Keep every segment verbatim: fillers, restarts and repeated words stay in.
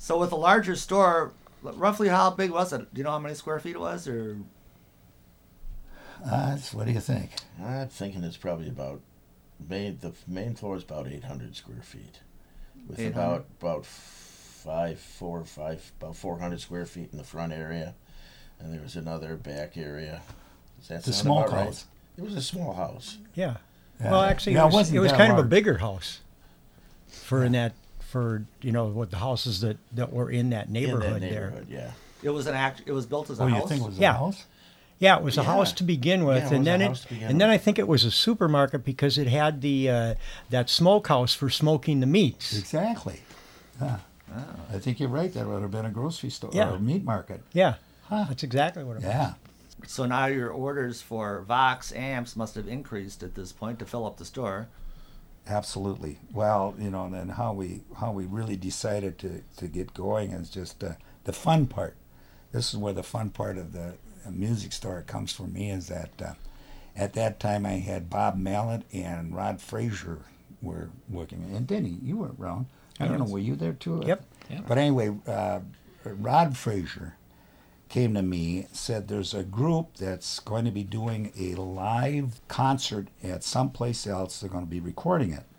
So with a larger store, roughly how big was it? Do you know how many square feet it was? Or Uh, what do you think? I'm thinking it's probably about, main, the main floor is about eight hundred square feet. With eight hundred? about, about five, four, five, about four hundred square feet in the front area. And there was another back area. Does that The sound small about right? house. It was a small house. Yeah. Yeah. Well, actually, Yeah, it was, wasn't it was that kind of a large. bigger house for in that for you know what the houses that, that were in that neighborhood, in that there. neighborhood, yeah. it was an act. It was built as a Oh, house. you think it was a Yeah. house? Yeah, it was a Yeah. house to begin with, Yeah, it and was then a it house to begin and then with. I think it was a supermarket because it had the uh, that smokehouse for smoking the meats. Exactly. Yeah. I think you're right. That would have been a grocery store Yeah. or a meat market. Yeah, Huh. that's exactly what it was. Yeah. So now your orders for Vox amps must have increased at this point to fill up the store. Absolutely. Well, you know, and then how we how we really decided to, to get going is just uh, the fun part. This is where the fun part of the uh, music store comes for me is that uh, at that time I had Bob Mallet and Rod Frazier were working. And Denny, you were around. I don't know, were you there too? Yep. Yep. But anyway, uh, Rod Frazier came to me, said there's a group that's going to be doing a live concert at someplace else. They're going to be recording it.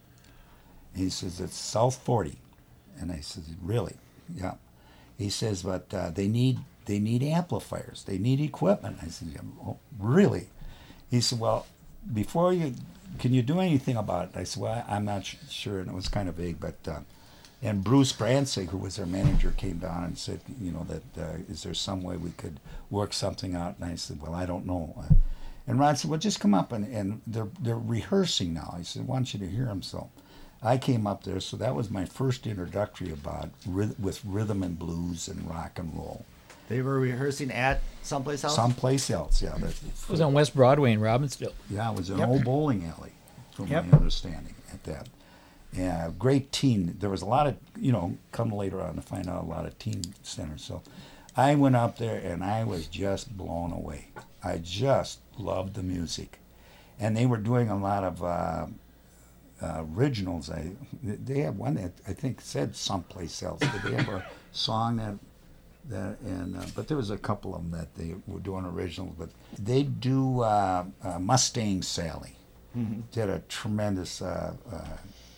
And he says, it's South forty. And I said, really? Yeah. He says, but uh, they need they need amplifiers. They need equipment. I said, oh, really? He said, well, before you, can you do anything about it? I said, well, I'm not sh- sure. And it was kind of vague, but... Uh, And Bruce Branzig, who was their manager, came down and said, you know, that uh, is there some way we could work something out? And I said, well, I don't know. And Rod said, well, just come up and, and they're they're rehearsing now. I said, I want you to hear them. So I came up there. So that was my first introductory about ryth- with rhythm and blues and rock and roll. They were rehearsing at someplace else. Someplace else, yeah. That, It was on West Broadway in Robbinsville. yeah, it was an Yep. old bowling alley, from Yep. my understanding at that. Yeah, great teen. There was a lot of, you know, come later on to find out a lot of teen centers. So I went up there and I was just blown away. I just loved the music. And they were doing a lot of uh, uh, originals. I, they had one that I think said someplace else. Did they have a song that, that and uh, but there was a couple of them that they were doing originals. But they do uh, uh, Mustang Sally. Mm-hmm. Did a tremendous uh, uh,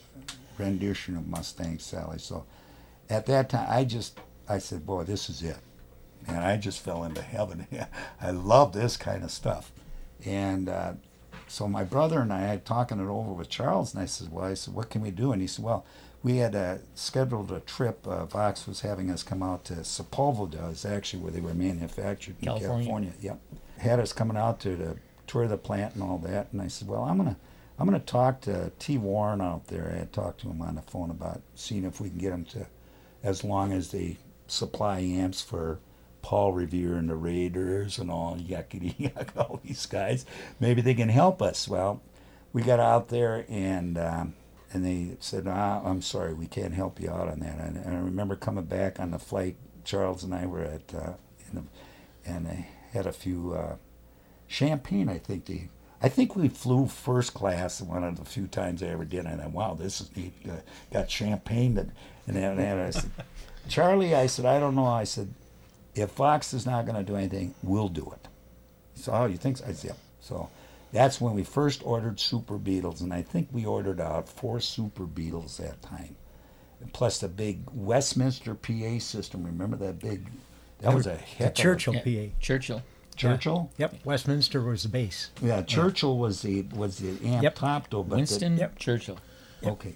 rendition of Mustang Sally. So at that time, I just, I said, boy, this is it. And I just fell into heaven. I love this kind of stuff. And uh, so my brother and I had talking it over with Charles, and I said, well, I said, what can we do? And he said, well, we had uh, scheduled a trip. Uh, Vox was having us come out to Sepulveda, is actually where they were manufactured in California. California. Yep. Had us coming out to the tour the plant and all that. And I said, well, I'm going to I'm going to talk to T. Warren out there. I had talked to him on the phone about seeing if we can get him to, as long as they supply amps for Paul Revere and the Raiders and all yuckity yuck, all these guys, maybe they can help us. Well, we got out there and um, and they said, ah, I'm sorry, we can't help you out on that. And, and I remember coming back on the flight. Charles and I were at, uh, in the, and I had a few uh, champagne. I think they. I think we flew first class one of the few times I ever did. And I thought, wow, this is neat. Uh, got champagne. That, and then and I said, Charlie, I said, I don't know. I said, if Vox is not going to do anything, we'll do it. So, oh, you think so? I said, yeah. So that's when we first ordered Super Beatles. And I think we ordered out four Super Beatles that time. And plus the big Westminster P A system. Remember that big, that was a The heck of a- Churchill Yeah, P A. Churchill. Churchill? Yep, Westminster was the base. Yeah, Churchill was the was the amp Yep. top though. But Winston Yep. Churchill. The, okay.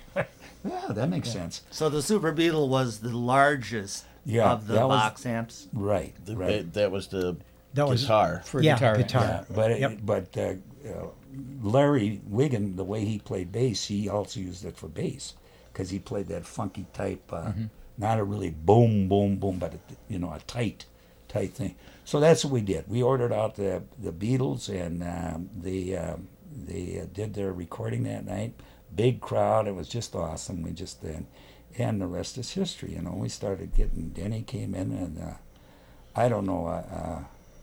Yeah, that makes sense. So the Super Beetle was the largest Yeah, of the that was- Vox amps. Right, The, right. That was the That was guitar. For Yeah, guitar. guitar. Yeah, but it, Yep. but uh, uh, Larry Wiggin, the way he played bass, he also used it for bass because he played that funky type, uh, not a really boom, boom, boom, but a, you know a tight, tight thing. So that's what we did. We ordered out the the Beatles, and um, they um, they uh, did their recording that night. Big crowd. It was just awesome. We just then, and the rest is history. You know, we started getting. Denny came in, and uh, I don't know. Uh, uh,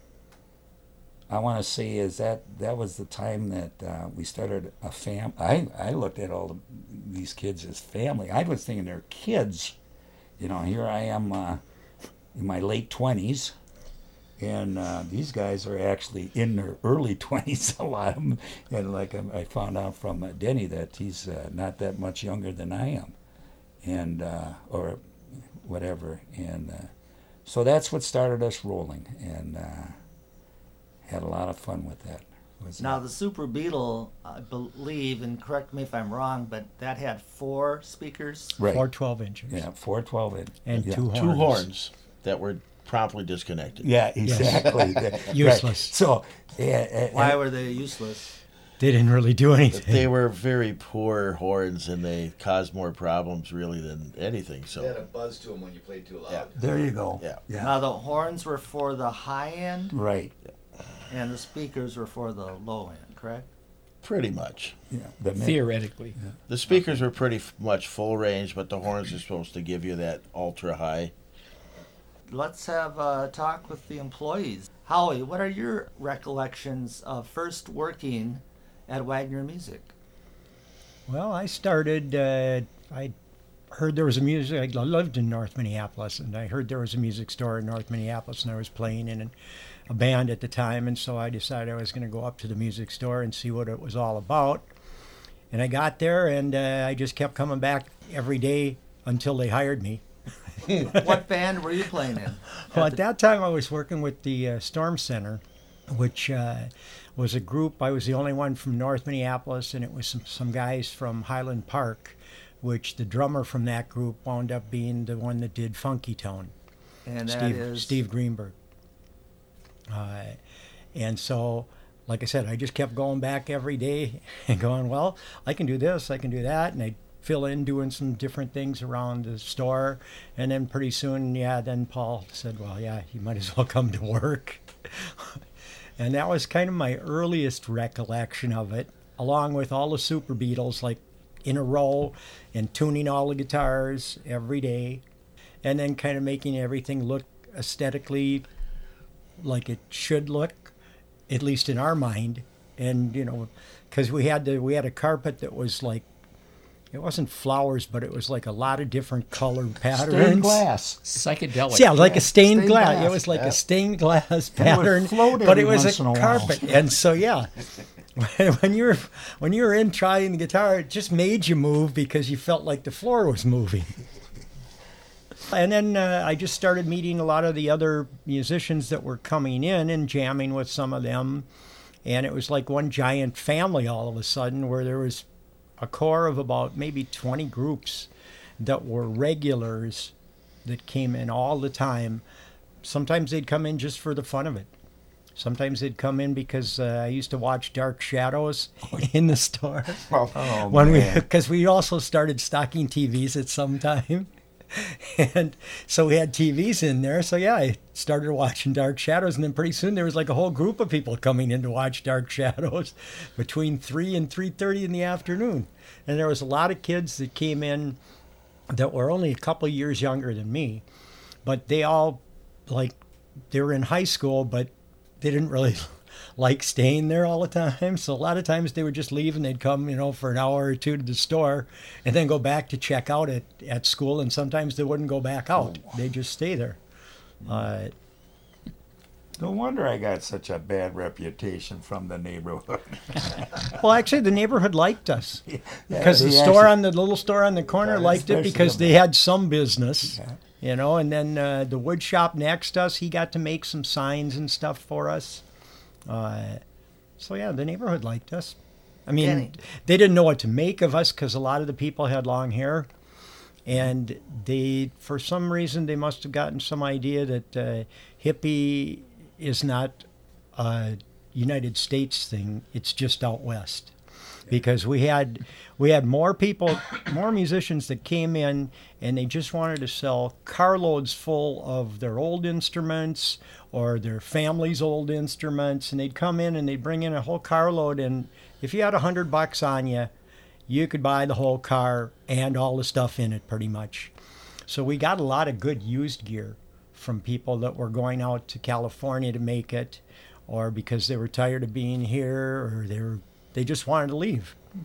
I want to say is that that was the time that uh, we started a fam. I I looked at all the, these kids as family. I was thinking they're kids, you know, here I am uh, in my late twenties, and uh, these guys are actually in their early twenties, a lot of them. And like I, I found out from uh, Denny that he's uh, not that much younger than I am, and uh, or whatever. And uh, so that's what started us rolling, and uh, had a lot of fun with that. Was Now the Super Beetle, I believe, and correct me if I'm wrong, but that had four speakers. right. Four twelve inches. Yeah, four twelve in. And yeah. two horns. Two horns that were promptly disconnected. Yeah, exactly. Right. Useless. So, yeah, uh, Why were they useless? They didn't really do anything. They were very poor horns, and they caused more problems really than anything. They had So a buzz to them when you played too loud. Yeah. there you go. Yeah. yeah. Now the horns were for the high end, Right. and the speakers were for the low end, correct? pretty much. Yeah. The mid- Theoretically. The speakers were pretty f- much full range, but the horns are supposed to give you that ultra high. Let's have a talk with the employees. Howie, what are your recollections of first working at Wagner Music? Well, I started, uh, I heard there was a music, I lived in North Minneapolis, and I heard there was a music store in North Minneapolis, and I was playing in an, a band at the time, and so I decided I was going to go up to the music store and see what it was all about. And I got there, and uh, I just kept coming back every day until they hired me. What band were you playing in? Well, at that time, I was working with the uh, Storm Center, which uh, was a group. I was the only one from North Minneapolis, and it was some, some guys from Highland Park, which the drummer from that group wound up being the one that did Funky Tone, And that Steve, is Steve Greenberg. Uh, and so, like I said, I just kept going back every day and going, well, I can do this, I can do that, and I fill in doing some different things around the store. And then pretty soon, yeah, then Paul said, well, yeah, you might as well come to work. And that was kind of my earliest recollection of it, along with all the Super Beatles, like in a row, and tuning all the guitars every day, and then kind of making everything look aesthetically like it should look, at least in our mind. And, you know, because we had the, we had a carpet that was like, it wasn't flowers, but it was like a lot of different colored patterns. Stained glass. Psychedelic. Yeah, like a stained, Stained glass. glass, It was like yeah. a stained glass And it would pattern, float but every it was once in a a while. carpet. And so, yeah, when you were when you were in trying the guitar, it just made you move because you felt like the floor was moving. And then uh, I just started meeting a lot of the other musicians that were coming in and jamming with some of them. And it was like one giant family all of a sudden, where there was a core of about maybe twenty groups that were regulars that came in all the time. Sometimes they'd come in just for the fun of it. Sometimes they'd come in because uh, I used to watch Dark Shadows in the store. Oh, when man. we, because we also started stocking T Vs at some time. And so we had T Vs in there. So yeah, I started watching Dark Shadows, and then pretty soon there was like a whole group of people coming in to watch Dark Shadows between three and three thirty in the afternoon. And there was a lot of kids that came in that were only a couple of years younger than me, but they all, like, they were in high school, but they didn't really like staying there all the time. So a lot of times they would just leave, and they'd come, you know, for an hour or two to the store and then go back to check out at, at school. And sometimes they wouldn't go back out. They'd just stay there. Uh, No wonder I got such a bad reputation from the neighborhood. well, actually, the neighborhood liked us Yeah, because the they store actually- on the little store on the corner Yeah, liked it especially because the- they had some business. Yeah. You know, and then uh, the wood shop next to us, he got to make some signs and stuff for us. Uh, so, yeah, the neighborhood liked us. I mean, Kenny. they didn't know what to make of us because a lot of the people had long hair. And they, for some reason, they must have gotten some idea that uh, hippie is not a United States thing. It's just out west. Because we had we had more people, more musicians that came in, and they just wanted to sell carloads full of their old instruments or their family's old instruments, and they'd come in and they'd bring in a whole carload, and if you had a hundred bucks on you, you could buy the whole car and all the stuff in it pretty much. So we got a lot of good used gear from people that were going out to California to make it, or because they were tired of being here, or they were they just wanted to leave.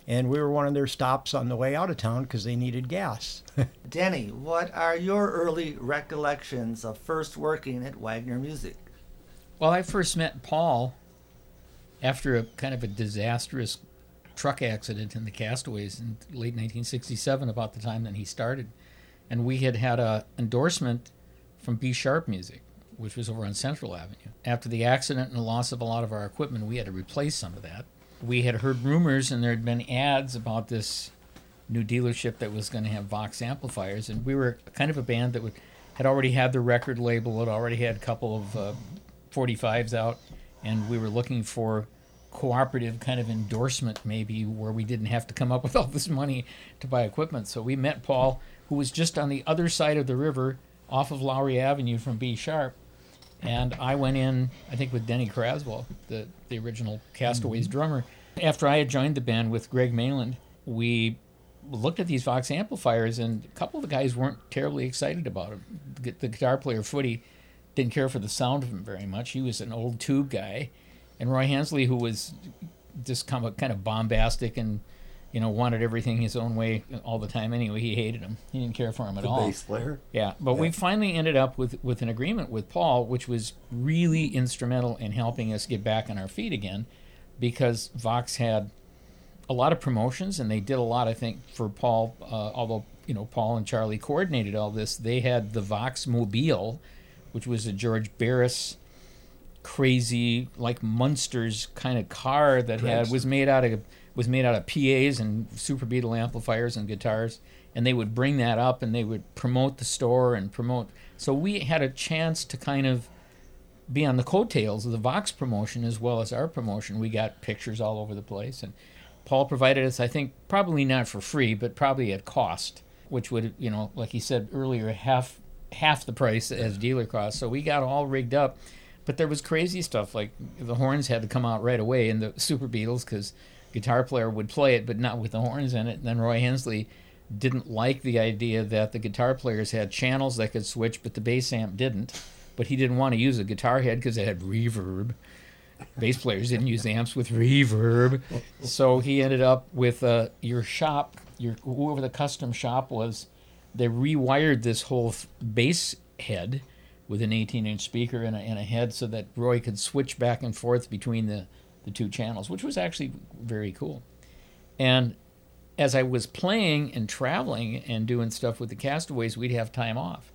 and we were one of their stops on the way out of town because they needed gas. Denny, what are your early recollections of first working at Wagner Music? Well, I first met Paul after a kind of a disastrous truck accident in the Castaways in late nineteen sixty-seven, about the time that he started. And we had had a endorsement from B Sharp Music, which was over on Central Avenue. After the accident and the loss of a lot of our equipment, we had to replace some of that. We had heard rumors, and there had been ads about this new dealership that was going to have Vox amplifiers, and we were kind of a band that would, had already had the record label, had already had a couple of uh, forty-fives out, and we were looking for cooperative kind of endorsement, maybe, where we didn't have to come up with all this money to buy equipment. So we met Paul, who was just on the other side of the river off of Lowry Avenue from B Sharp, and I went in, I think, with Denny Craswell, the, the original Castaways mm-hmm. drummer. After I had joined the band with Greg Mayland, we looked at these Vox amplifiers, and a couple of the guys weren't terribly excited about them. The, the guitar player, Footy, didn't care for the sound of them very much. He was an old tube guy. And Roy Hensley, who was just kind of, kind of bombastic and, you know, wanted everything his own way all the time anyway, he hated him. He didn't care for him at the all. The bass player? Yeah, but yeah. we finally ended up with, with an agreement with Paul, which was really instrumental in helping us get back on our feet again, because Vox had a lot of promotions, and they did a lot, I think, for Paul, uh, although, you know, Paul and Charlie coordinated all this. They had the Vox Mobile, which was a George Barris crazy, like Munsters kind of car that had was made out of was made out of P As and Super Beetle amplifiers and guitars, and they would bring that up and they would promote the store and promote. So we had a chance to kind of be on the coattails of the Vox promotion as well as our promotion. We got pictures all over the place, and Paul provided us, I think, probably not for free, but probably at cost, which would, you know, like he said earlier, half half the price as dealer cost. So we got all rigged up. But there was crazy stuff, like the horns had to come out right away in the Super Beatles because guitar player would play it, but not with the horns in it. And then Roy Hensley didn't like the idea that the guitar players had channels that could switch, but the bass amp didn't. But he didn't want to use a guitar head because it had reverb. Bass players didn't use amps with reverb. So he ended up with uh, your shop, your whoever the custom shop was, they rewired this whole th- bass head with an eighteen-inch speaker and a, and a head so that Roy could switch back and forth between the, the two channels, which was actually very cool. And as I was playing and traveling and doing stuff with the Castaways, we'd have time off.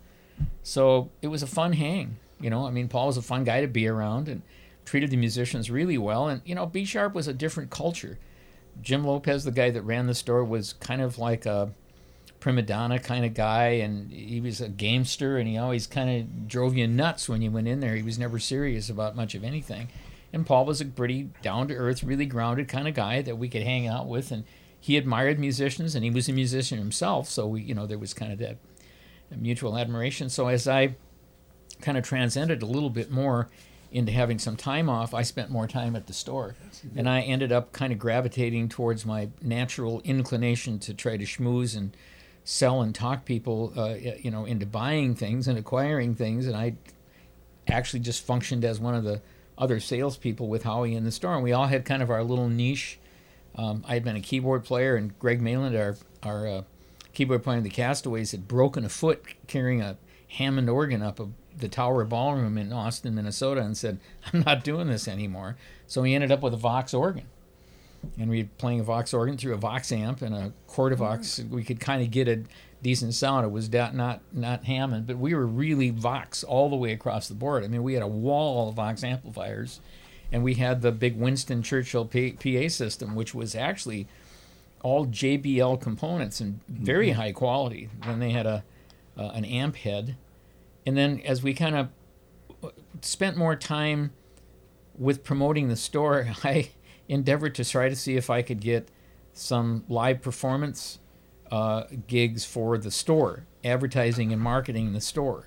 So it was a fun hang. You know, I mean, Paul was a fun guy to be around and treated the musicians really well. And, you know, B Sharp was a different culture. Jim Lopez, the guy that ran the store, was kind of like a prima donna kind of guy, and he was a gamester, and he always kind of drove you nuts when you went in there. He was never serious about much of anything. And Paul was a pretty down-to-earth, really grounded kind of guy that we could hang out with, and he admired musicians, and he was a musician himself, so we, you know, there was kind of that mutual admiration. So as I kind of transcended a little bit more into having some time off, I spent more time at the store. And I ended up kind of gravitating towards my natural inclination to try to schmooze and sell and talk people, uh, you know, into buying things and acquiring things. And I actually just functioned as one of the other salespeople with Howie in the store. And we all had kind of our little niche. Um, I had been a keyboard player, and Greg Mayland, our, our uh, keyboard player in the Castaways, had broken a foot carrying a Hammond organ up a, the Tower Ballroom in Austin, Minnesota, and said, I'm not doing this anymore. So he ended up with a Vox organ. And we were playing a Vox organ through a Vox amp and a Quartervox. We could kind of get a decent sound. It was not, not not Hammond, but we were really Vox all the way across the board. I mean, we had a wall of Vox amplifiers, and we had the big Winston Churchill P- PA system, which was actually all J B L components and very mm-hmm. high quality. Then they had a uh, an amp head. And then as we kind of spent more time with promoting the store, I endeavored to try to see if I could get some live performance uh, gigs for the store, advertising and marketing the store.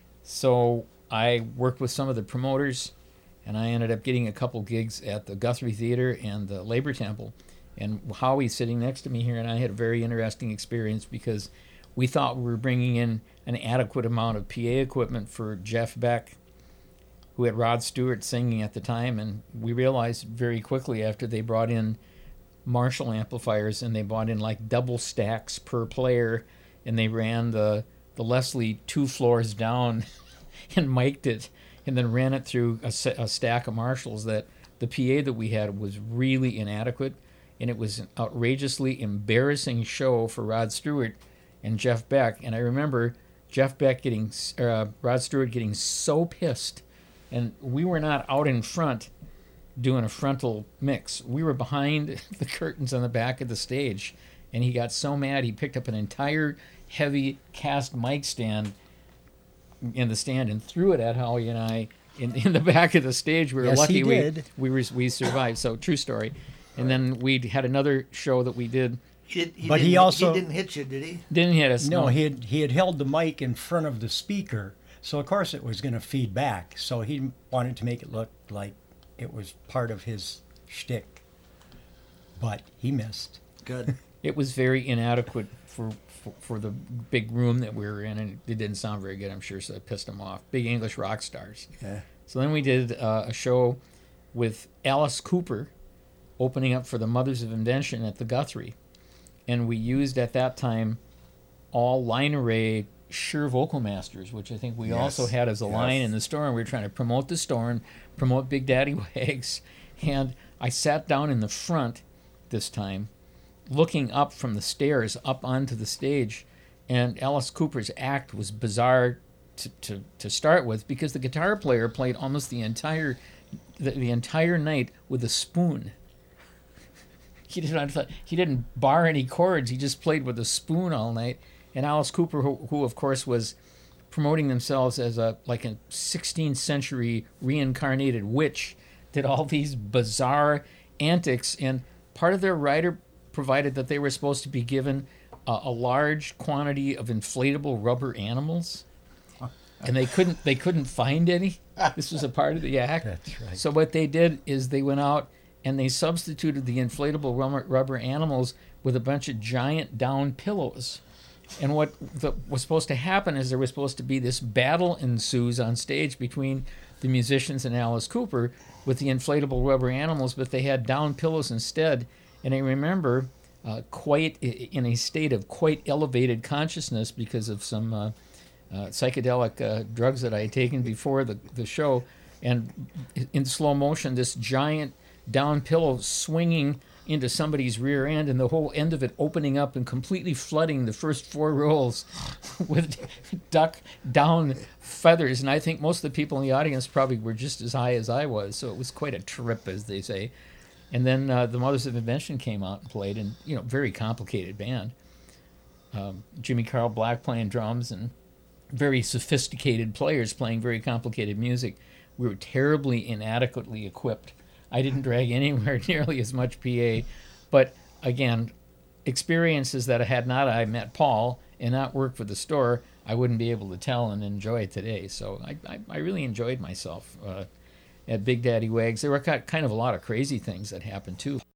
So I worked with some of the promoters, and I ended up getting a couple gigs at the Guthrie Theater and the Labor Temple. And Howie's sitting next to me here, and I had a very interesting experience because we thought we were bringing in an adequate amount of P A equipment for Jeff Beck, who had Rod Stewart singing at the time, and we realized very quickly after they brought in Marshall amplifiers, and they bought in like double stacks per player, and they ran the the Leslie two floors down and mic'd it, and then ran it through a, a stack of Marshalls. That the P A that we had was really inadequate, and it was an outrageously embarrassing show for Rod Stewart and Jeff Beck. And I remember Jeff Beck getting, uh, Rod Stewart getting so pissed, and we were not out in front doing a frontal mix. We were behind the curtains on the back of the stage, and he got so mad he picked up an entire heavy cast mic stand in the stand and threw it at Howie and I in, in the back of the stage. We were Yes, lucky he we did. we were, we survived. So true story. And then we had another show that we did. He did, he But he didn't- also- he didn't hit you, did he? Didn't hit us. No, he had he had held the mic in front of the speaker, so of course it was going to feed back. So he wanted to make it look like it was part of his shtick, but he missed. Good. It was very inadequate for, for for the big room that we were in, and it didn't sound very good, I'm sure, so it pissed him off. Big English rock stars. Yeah. So then we did uh, a show with Alice Cooper opening up for the Mothers of Invention at the Guthrie. And we used at that time all line array Shure Vocal Masters, which I think we Yes. also had as a Yes. line in the store. And we were trying to promote the store and promote Big Daddy Wags. And I sat down in the front this time, looking up from the stairs up onto the stage. And Alice Cooper's act was bizarre to, to, to start with, because the guitar player played almost the entire the, the entire night with a spoon. He didn't he didn't bar any chords. He just played with a spoon all night. And Alice Cooper, who, who of course was promoting themselves as a like a sixteenth century reincarnated witch, did all these bizarre antics. And part of their rider provided that they were supposed to be given a, a large quantity of inflatable rubber animals, and they couldn't they couldn't find any. This was a part of the act. That's right. So what they did is they went out and they substituted the inflatable rubber, rubber animals with a bunch of giant down pillows. And what the, was supposed to happen is there was supposed to be this battle ensues on stage between the musicians and Alice Cooper with the inflatable rubber animals, but they had down pillows instead. And I remember uh, quite i- in a state of quite elevated consciousness because of some uh, uh, psychedelic uh, drugs that I had taken before the, the show, and in slow motion, this giant down pillow swinging into somebody's rear end, and the whole end of it opening up and completely flooding the first four rows with duck down feathers. And I think most of the people in the audience probably were just as high as I was, so it was quite a trip, as they say. And then uh, the Mothers of Invention came out and played, and you know, very complicated band. Um, Jimmy Carl Black playing drums, and very sophisticated players playing very complicated music. We were terribly inadequately equipped. I didn't drag anywhere nearly as much P A, but again, experiences that had not I met Paul and not worked for the store, I wouldn't be able to tell and enjoy today. So I, I, I really enjoyed myself uh, at Big Daddy Wags. There were ki- kind of a lot of crazy things that happened too.